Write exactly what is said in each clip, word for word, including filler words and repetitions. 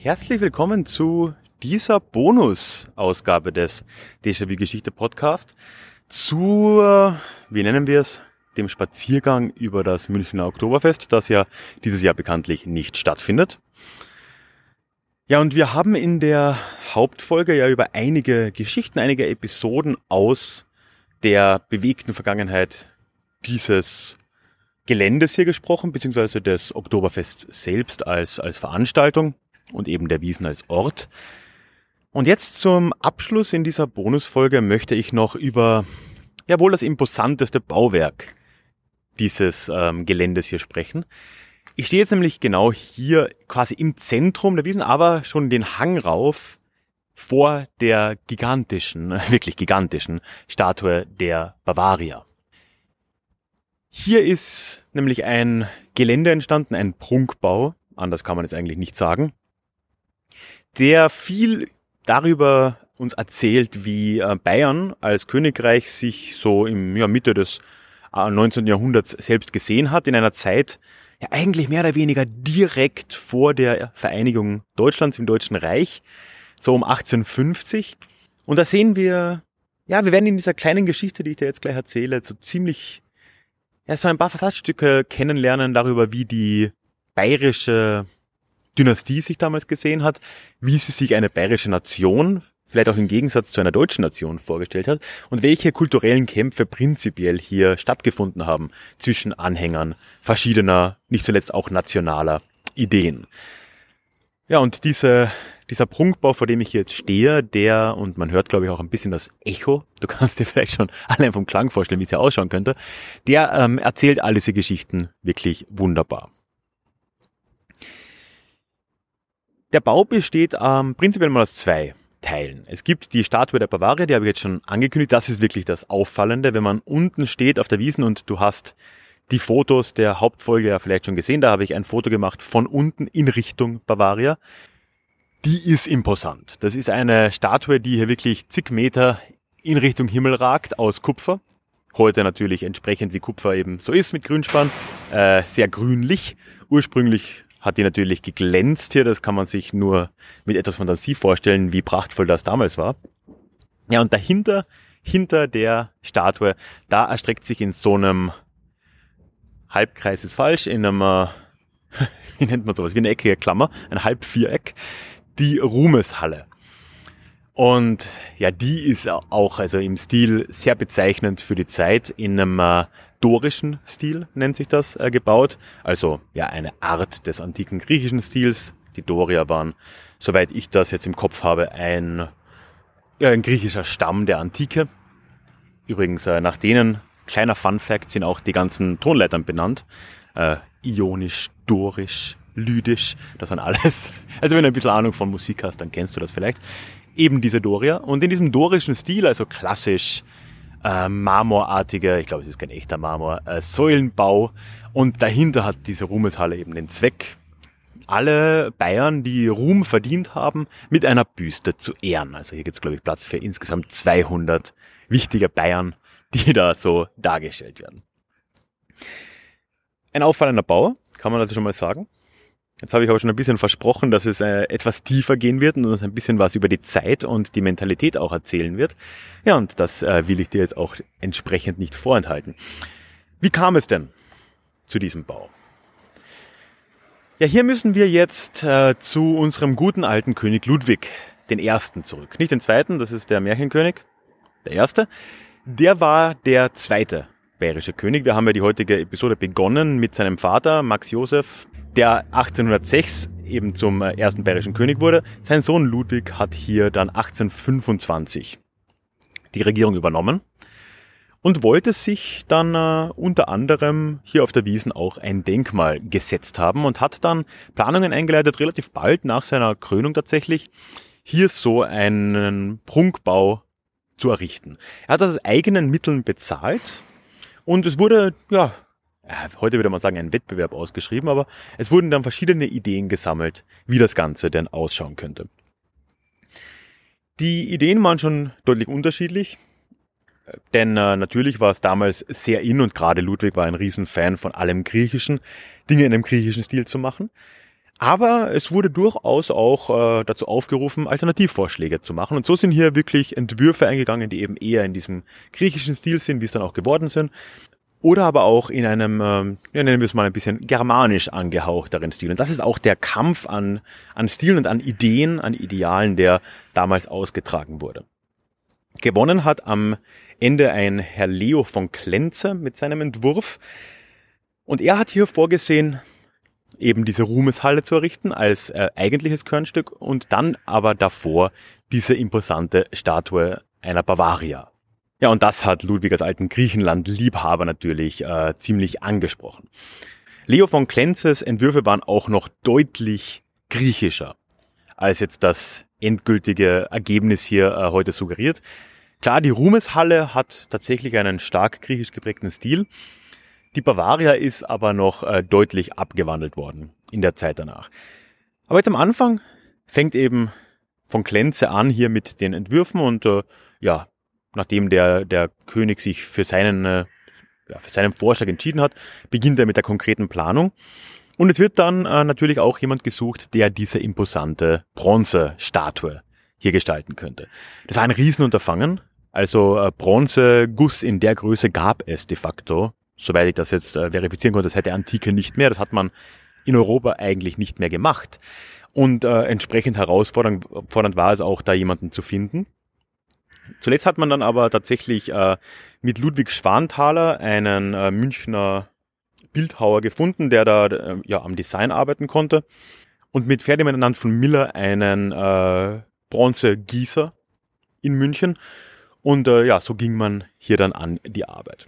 Herzlich willkommen zu dieser Bonus-Ausgabe des Déjà-vu-Geschichte-Podcast zur, wie nennen wir es, dem Spaziergang über das Münchner Oktoberfest, das ja dieses Jahr bekanntlich nicht stattfindet. Ja, und wir haben in der Hauptfolge ja über einige Geschichten, einige Episoden aus der bewegten Vergangenheit dieses Geländes hier gesprochen, beziehungsweise des Oktoberfests selbst als, als Veranstaltung und eben der Wiesn als Ort. Und jetzt zum Abschluss in dieser Bonusfolge möchte ich noch über ja wohl das imposanteste Bauwerk dieses ähm, Geländes hier sprechen. Ich stehe jetzt nämlich genau hier quasi im Zentrum der Wiesn, aber schon den Hang rauf vor der gigantischen, wirklich gigantischen Statue der Bavaria. Hier ist nämlich ein Gelände entstanden, ein Prunkbau, anders kann man es eigentlich nicht sagen, der viel darüber uns erzählt, wie Bayern als Königreich sich so im ja, Mitte des neunzehnten Jahrhunderts selbst gesehen hat, in einer Zeit ja eigentlich mehr oder weniger direkt vor der Vereinigung Deutschlands im Deutschen Reich, so um achtzehnhundertfünfzig. Und da sehen wir, ja, wir werden in dieser kleinen Geschichte, die ich dir jetzt gleich erzähle, so ziemlich, ja, so ein paar Versatzstücke kennenlernen darüber, wie die bayerische Dynastie sich damals gesehen hat, wie sie sich eine bayerische Nation, vielleicht auch im Gegensatz zu einer deutschen Nation, vorgestellt hat und welche kulturellen Kämpfe prinzipiell hier stattgefunden haben zwischen Anhängern verschiedener, nicht zuletzt auch nationaler Ideen. Ja, und diese, dieser Prunkbau, vor dem ich hier jetzt stehe, der, und man hört, glaube ich, auch ein bisschen das Echo, du kannst dir vielleicht schon allein vom Klang vorstellen, wie es hier ausschauen könnte, der ähm, erzählt all diese Geschichten wirklich wunderbar. Der Bau besteht ähm, prinzipiell mal aus zwei Teilen. Es gibt die Statue der Bavaria, die habe ich jetzt schon angekündigt. Das ist wirklich das Auffallende, wenn man unten steht auf der Wiesn und du hast die Fotos der Hauptfolge ja vielleicht schon gesehen. Da habe ich ein Foto gemacht von unten in Richtung Bavaria. Die ist imposant. Das ist eine Statue, die hier wirklich zig Meter in Richtung Himmel ragt, aus Kupfer. Heute natürlich entsprechend wie Kupfer eben so ist mit Grünspan, äh, sehr grünlich. Ursprünglich hat die natürlich geglänzt hier, das kann man sich nur mit etwas Fantasie vorstellen, wie prachtvoll das damals war. Ja, und dahinter, hinter der Statue, da erstreckt sich in so einem Halbkreis ist falsch, in einem, äh, wie nennt man sowas, wie eine eckige Klammer, ein Halbviereck, die Ruhmeshalle. Und ja, die ist auch also im Stil sehr bezeichnend für die Zeit, in einem äh, dorischen Stil nennt sich das, äh, gebaut. Also ja, eine Art des antiken griechischen Stils. Die Dorier waren, soweit ich das jetzt im Kopf habe, ein, ja, ein griechischer Stamm der Antike. Übrigens, äh, nach denen, kleiner Fun-Fact, sind auch die ganzen Tonleitern benannt. Äh, Ionisch, Dorisch, Lydisch, das sind alles. Also wenn du ein bisschen Ahnung von Musik hast, dann kennst du das vielleicht. Eben diese Dorier. Und in diesem dorischen Stil, also klassisch, äh, marmorartige, ich glaube, es ist kein echter Marmor, äh, Säulenbau. Und dahinter hat diese Ruhmeshalle eben den Zweck, alle Bayern, die Ruhm verdient haben, mit einer Büste zu ehren. Also hier gibt es, glaube ich, Platz für insgesamt zweihundert wichtige Bayern, die da so dargestellt werden. Ein auffallender Bau, kann man also schon mal sagen. Jetzt habe ich aber schon ein bisschen versprochen, dass es äh, etwas tiefer gehen wird und uns ein bisschen was über die Zeit und die Mentalität auch erzählen wird. Ja, und das äh, will ich dir jetzt auch entsprechend nicht vorenthalten. Wie kam es denn zu diesem Bau? Ja, hier müssen wir jetzt äh, zu unserem guten alten König Ludwig den Ersten zurück. Nicht den Zweiten, das ist der Märchenkönig, der Erste. Der war der zweite bayerische König. Wir haben ja die heutige Episode begonnen mit seinem Vater, Max Joseph, der achtzehnhundertsechs eben zum ersten bayerischen König wurde. Sein Sohn Ludwig hat hier dann achtzehnhundertfünfundzwanzig die Regierung übernommen und wollte sich dann äh, unter anderem hier auf der Wiesn auch ein Denkmal gesetzt haben und hat dann Planungen eingeleitet, relativ bald nach seiner Krönung tatsächlich, hier so einen Prunkbau zu errichten. Er hat das aus eigenen Mitteln bezahlt und es wurde, ja, heute würde man sagen, ein Wettbewerb ausgeschrieben, aber es wurden dann verschiedene Ideen gesammelt, wie das Ganze denn ausschauen könnte. Die Ideen waren schon deutlich unterschiedlich, denn äh, natürlich war es damals sehr in und gerade Ludwig war ein Riesenfan von allem Griechischen, Dinge in einem griechischen Stil zu machen. Aber es wurde durchaus auch äh, dazu aufgerufen, Alternativvorschläge zu machen. Und so sind hier wirklich Entwürfe eingegangen, die eben eher in diesem griechischen Stil sind, wie es dann auch geworden sind. Oder aber auch in einem, ähm, ja, nennen wir es mal ein bisschen germanisch angehauchteren Stil. Und das ist auch der Kampf an, an Stilen und an Ideen, an Idealen, der damals ausgetragen wurde. Gewonnen hat am Ende ein Herr Leo von Klenze mit seinem Entwurf. Und er hat hier vorgesehen, eben diese Ruhmeshalle zu errichten als äh, eigentliches Kernstück und dann aber davor diese imposante Statue einer Bavaria. Ja, und das hat Ludwig als alten Griechenland-Liebhaber natürlich äh, ziemlich angesprochen. Leo von Klenzes Entwürfe waren auch noch deutlich griechischer, als jetzt das endgültige Ergebnis hier äh, heute suggeriert. Klar, die Ruhmeshalle hat tatsächlich einen stark griechisch geprägten Stil. Die Bavaria ist aber noch äh, deutlich abgewandelt worden in der Zeit danach. Aber jetzt am Anfang fängt eben von Klenze an hier mit den Entwürfen und äh, ja, nachdem der, der König sich für seinen, äh, ja, für seinen Vorschlag entschieden hat, beginnt er mit der konkreten Planung. Und es wird dann äh, natürlich auch jemand gesucht, der diese imposante Bronzestatue hier gestalten könnte. Das war ein Riesenunterfangen. Also äh, Bronzeguss in der Größe gab es de facto, soweit ich das jetzt äh, verifizieren konnte. Das hätte Antike nicht mehr. Das hat man in Europa eigentlich nicht mehr gemacht. Und äh, entsprechend herausfordernd fordernd war es auch, da jemanden zu finden. Zuletzt hat man dann aber tatsächlich äh, mit Ludwig Schwanthaler einen äh, Münchner Bildhauer gefunden, der da äh, ja am Design arbeiten konnte. Und mit Ferdinand von Miller einen äh, Bronzegießer in München. Und äh, ja, so ging man hier dann an die Arbeit.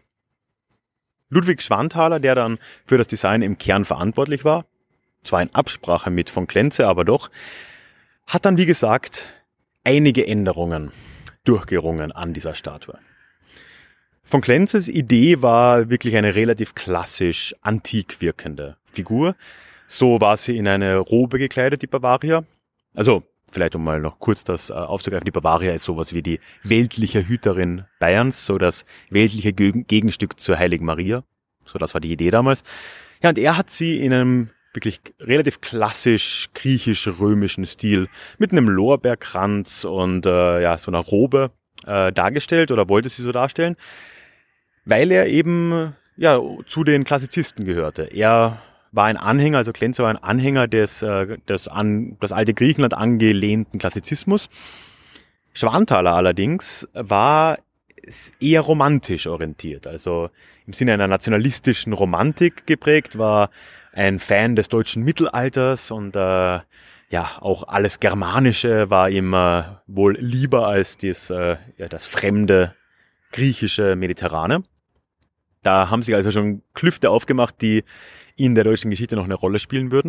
Ludwig Schwanthaler, der dann für das Design im Kern verantwortlich war, zwar in Absprache mit von Klenze, aber doch, hat dann, wie gesagt, einige Änderungen durchgerungen an dieser Statue. Von Klenzes Idee war wirklich eine relativ klassisch antik wirkende Figur. So war sie in eine Robe gekleidet, die Bavaria. Also, vielleicht um mal noch kurz das äh, aufzugreifen, die Bavaria ist sowas wie die weltliche Hüterin Bayerns, so das weltliche Geg- Gegenstück zur Heiligen Maria. So, das war die Idee damals. Ja, und er hat sie in einem wirklich relativ klassisch griechisch-römischen Stil mit einem Lorbeerkranz und äh, ja so einer Robe äh, dargestellt oder wollte sie so darstellen, weil er eben ja zu den Klassizisten gehörte. Er war ein Anhänger, also Klenze war ein Anhänger des, äh, des an das alte Griechenland angelehnten Klassizismus. Schwanthaler allerdings war eher romantisch orientiert, also im Sinne einer nationalistischen Romantik geprägt, war ein Fan des deutschen Mittelalters und äh, ja auch alles Germanische war ihm äh, wohl lieber als das, äh, ja, das fremde griechische Mediterrane. Da haben sich also schon Klüfte aufgemacht, die in der deutschen Geschichte noch eine Rolle spielen würden.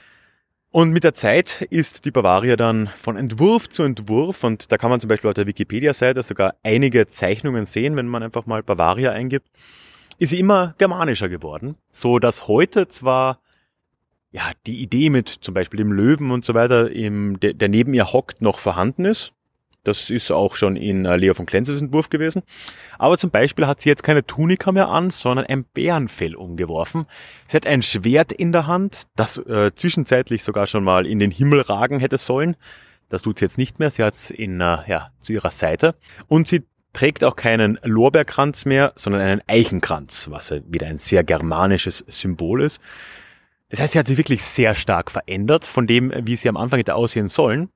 Und mit der Zeit ist die Bavaria dann von Entwurf zu Entwurf, und da kann man zum Beispiel auf der Wikipedia-Seite sogar einige Zeichnungen sehen, wenn man einfach mal Bavaria eingibt, ist sie immer germanischer geworden, so dass heute zwar ja die Idee mit zum Beispiel dem Löwen und so weiter, im, der, der neben ihr hockt, noch vorhanden ist. Das ist auch schon in Leo von Klenzes Entwurf gewesen. Aber zum Beispiel hat sie jetzt keine Tunika mehr an, sondern ein Bärenfell umgeworfen. Sie hat ein Schwert in der Hand, das äh, zwischenzeitlich sogar schon mal in den Himmel ragen hätte sollen. Das tut sie jetzt nicht mehr. Sie hat es in äh, ja zu ihrer Seite. Und sie trägt auch keinen Lorbeerkranz mehr, sondern einen Eichenkranz, was wieder ein sehr germanisches Symbol ist. Das heißt, sie hat sich wirklich sehr stark verändert von dem, wie sie am Anfang hätte aussehen sollen.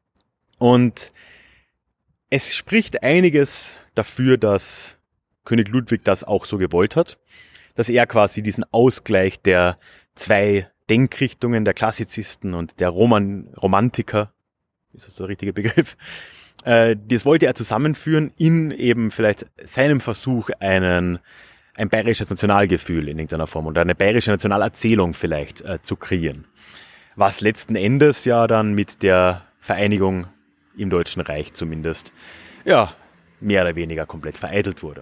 Und es spricht einiges dafür, dass König Ludwig das auch so gewollt hat, dass er quasi diesen Ausgleich der zwei Denkrichtungen, der Klassizisten und der Roman Romantiker, ist das der richtige Begriff, äh, das wollte er zusammenführen in eben vielleicht seinem Versuch, einen ein bayerisches Nationalgefühl in irgendeiner Form oder eine bayerische Nationalerzählung vielleicht äh, zu kreieren. Was letzten Endes ja dann mit der Vereinigung im Deutschen Reich zumindest, ja, mehr oder weniger komplett vereitelt wurde.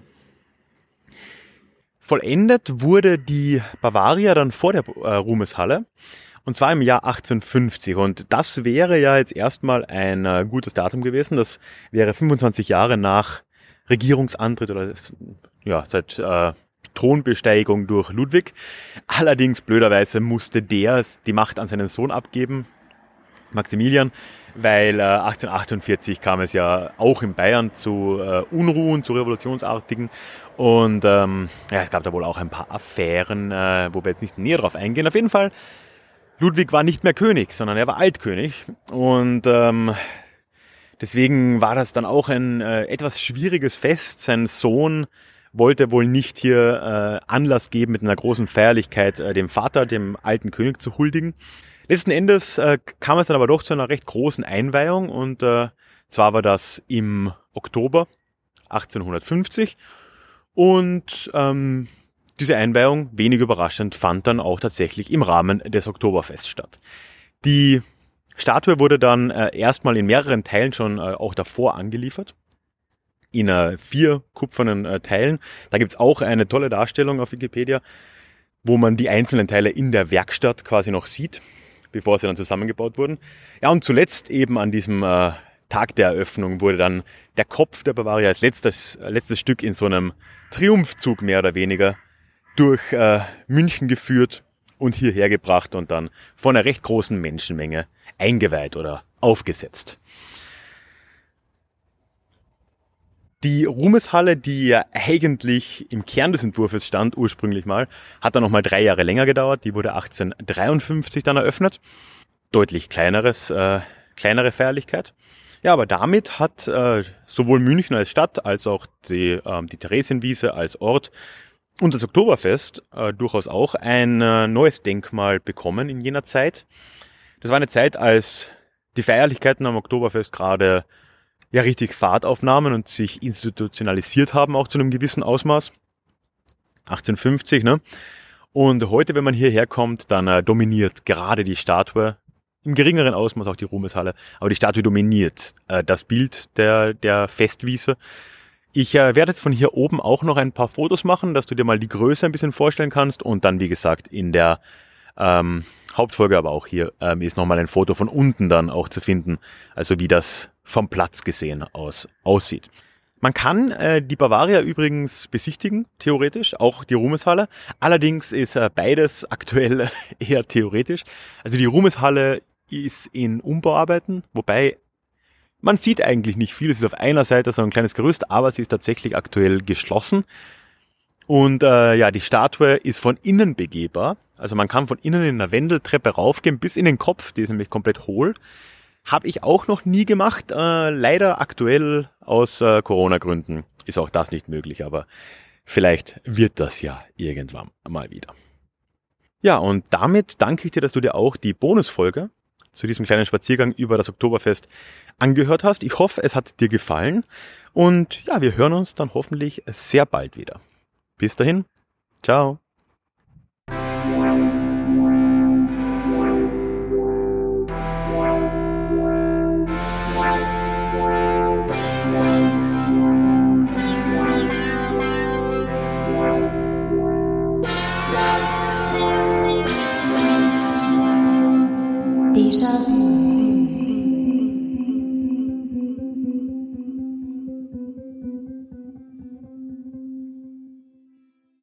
Vollendet wurde die Bavaria dann vor der äh, Ruhmeshalle, und zwar im Jahr achtzehnhundertfünfzig. Und das wäre ja jetzt erstmal ein äh, gutes Datum gewesen. Das wäre fünfundzwanzig Jahre nach Regierungsantritt oder ja seit äh, Thronbesteigung durch Ludwig. Allerdings blöderweise musste der die Macht an seinen Sohn abgeben, Maximilian, weil äh, achtzehnhundertachtundvierzig kam es ja auch in Bayern zu äh, Unruhen, zu revolutionsartigen und ähm, ja, es gab da wohl auch ein paar Affären, äh, wo wir jetzt nicht näher drauf eingehen. Auf jeden Fall, Ludwig war nicht mehr König, sondern er war Altkönig und ähm, deswegen war das dann auch ein äh, etwas schwieriges Fest. Sein Sohn wollte wohl nicht hier äh, Anlass geben, mit einer großen Feierlichkeit äh, dem Vater, dem alten König, zu huldigen. Letzten Endes äh, kam es dann aber doch zu einer recht großen Einweihung und äh, zwar war das im Oktober achtzehnhundertfünfzig und ähm, diese Einweihung, wenig überraschend, fand dann auch tatsächlich im Rahmen des Oktoberfests statt. Die Statue wurde dann äh, erstmal in mehreren Teilen schon äh, auch davor angeliefert, in äh, vier kupfernen äh, Teilen. Da gibt's auch eine tolle Darstellung auf Wikipedia, wo man die einzelnen Teile in der Werkstatt quasi noch sieht, bevor sie dann zusammengebaut wurden. Ja, und zuletzt eben an diesem äh, Tag der Eröffnung wurde dann der Kopf der Bavaria als letztes, äh, letztes Stück in so einem Triumphzug mehr oder weniger durch äh, München geführt und hierher gebracht und dann von einer recht großen Menschenmenge eingeweiht oder aufgesetzt. Die Ruhmeshalle, die ja eigentlich im Kern des Entwurfs stand, ursprünglich mal, hat dann nochmal drei Jahre länger gedauert. Die wurde achtzehnhundertdreiundfünfzig dann eröffnet. Deutlich kleineres, äh, kleinere Feierlichkeit. Ja, aber damit hat äh, sowohl München als Stadt, als auch die, äh, die Theresienwiese als Ort und das Oktoberfest äh, durchaus auch ein äh, neues Denkmal bekommen in jener Zeit. Das war eine Zeit, als die Feierlichkeiten am Oktoberfest gerade ja richtig Fahrt aufnahmen und sich institutionalisiert haben, auch zu einem gewissen Ausmaß. achtzehnhundertfünfzig, ne? Und heute, wenn man hierher kommt, dann äh, dominiert gerade die Statue, im geringeren Ausmaß auch die Ruhmeshalle, aber die Statue dominiert äh, das Bild der, der Festwiese. Ich äh, werde jetzt von hier oben auch noch ein paar Fotos machen, dass du dir mal die Größe ein bisschen vorstellen kannst und dann, wie gesagt, in der ähm, Hauptfolge, aber auch hier ähm, ist nochmal ein Foto von unten dann auch zu finden, also wie das vom Platz gesehen aus aussieht. Man kann äh, die Bavaria übrigens besichtigen, theoretisch, auch die Ruhmeshalle. Allerdings ist äh, beides aktuell eher theoretisch. Also die Ruhmeshalle ist in Umbauarbeiten, wobei man sieht eigentlich nicht viel. Es ist auf einer Seite so ein kleines Gerüst, aber sie ist tatsächlich aktuell geschlossen. Und äh, ja, die Statue ist von innen begehbar. Also man kann von innen in einer Wendeltreppe raufgehen bis in den Kopf, die ist nämlich komplett hohl. Habe ich auch noch nie gemacht. Äh, leider aktuell aus äh, Corona-Gründen ist auch das nicht möglich, aber vielleicht wird das ja irgendwann mal wieder. Ja, und damit danke ich dir, dass du dir auch die Bonusfolge zu diesem kleinen Spaziergang über das Oktoberfest angehört hast. Ich hoffe, es hat dir gefallen und ja, wir hören uns dann hoffentlich sehr bald wieder. Bis dahin, ciao. Déjà vu.